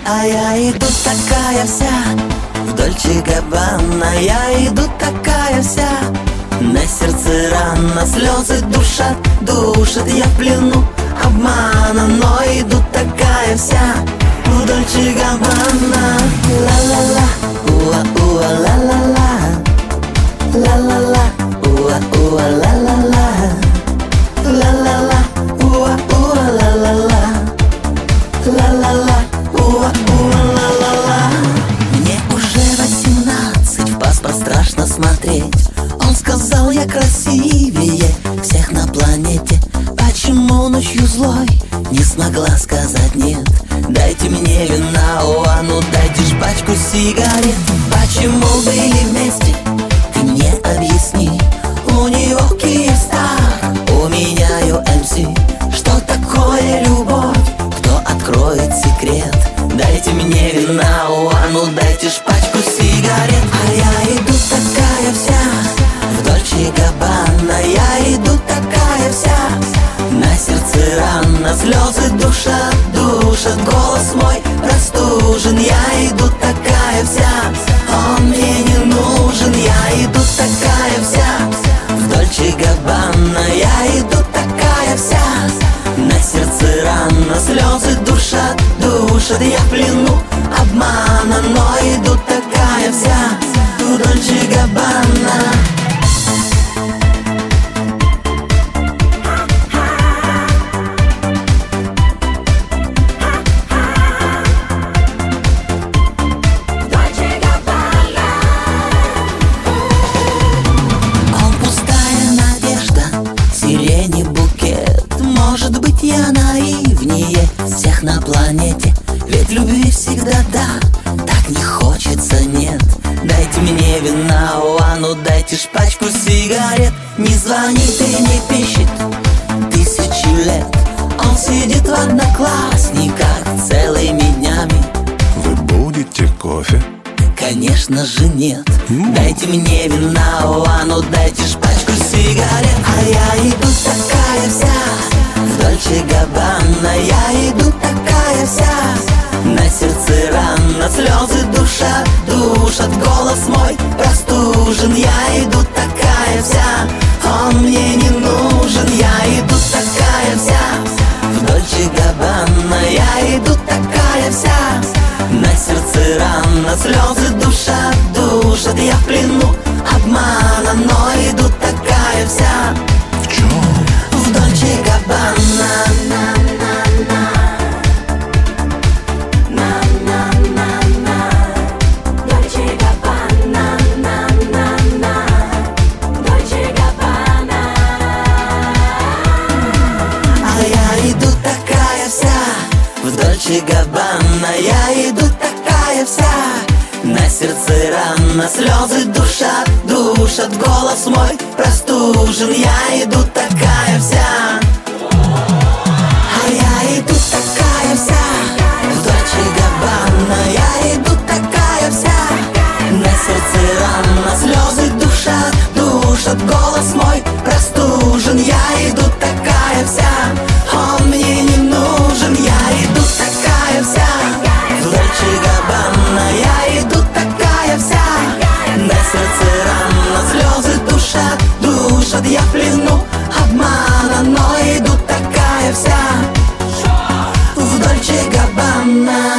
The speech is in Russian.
А я иду такая вся в Дольче Габбана. Я иду такая вся, на сердце рана, слезы душат, душат. Я в плену обмана, но иду такая вся в Дольче Габбана. Ла-ла-ла, уа-уа, ла-ла-ла, ла-ла-ла, уа-уа, ла-ла-ла, ла-ла-ла, уа-уа, ла-ла-ла, ла-ла-ла, уа-уа, ла-ла-ла. Мне уже 18, в паспорт страшно смотреть. Он сказал, я красивее всех на планете. Почему ночью злой не смогла сказать нет? Дайте мне вина, а ну дайте ж пачку сигарет. Почему были вместе, ты мне объясни. У него Киевстар, у меня UMC. Что такое любовь? Кто откроет секрет? Дайте мне вина, а ну дайте ж пачку сигарет. А я иду такая вся в Дольче Габбана. Я иду такая вся, на сердце рана, слезы душат, душат. Голос мой простужен. Я иду такая вся, он мне не нужен. Я иду такая вся в Дольче Габбана. Я иду такая вся, на сердце рана, слезы душат, душат. Я в плену обмана, но иду такая вся в Дольче Габбана. Сирени букет. Может быть, я наивнее всех на планете, ведь любви всегда да, так не хочется нет. Дайте мне вина, а ну дайте ж пачку сигарет. Не звонит и не пишет тысячи лет. Он сидит в Одноклассниках целыми днями. Вы будете кофе? Конечно же нет. Дайте мне вина, а ну дайте ж пачку сигарет. А я иду такая вся в Дольче Габбана. Я иду такая вся, на сердце рана, слезы душат, душат. Голос мой простужен. Я иду такая вся, он мне не нужен. Я иду такая вся в Дольче Габбана. Я иду такая вся, на сердце рана, слезы душат, душат. Я в плену обмана, но иду такая вся В чем? в Дольче Габбана. Дольче Габбана, Дольче Габбана. А я иду такая вся в Дольче Габбана. Я иду такая вся, на сердце рана, слезы душат, душат. Голос мой простужен. Я иду такая вся. А я иду такая вся в Дольче Габбана. Я иду такая вся, на сердце рана, слезы душат, душат. Голос мой простужен. Я иду такая вся, он мне не нужен. Я иду такая вся в Дольче Габбана. Я иду такая вся, на сердце рана, слезы душат, душат. Я в плену обмана, но иду такая вся в Дольче Габбана.